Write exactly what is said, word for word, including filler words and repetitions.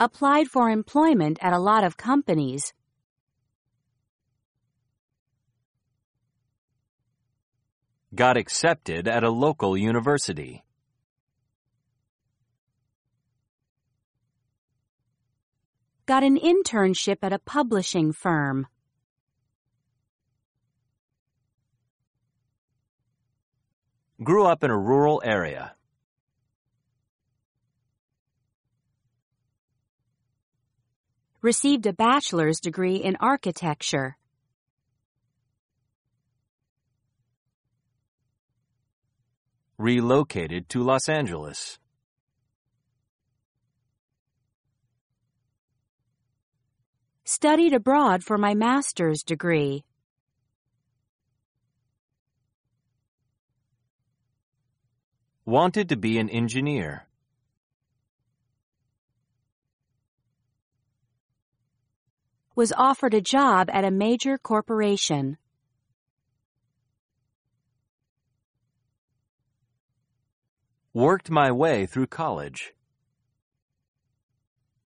Applied for employment at a lot of companies. Got accepted at a local university. Got an internship at a publishing firm. Grew up in a rural area. Received a bachelor's degree in architecture. Relocated to Los Angeles. Studied abroad for my master's degree. Wanted to be an engineer. Was offered a job at a major corporation. Worked my way through college.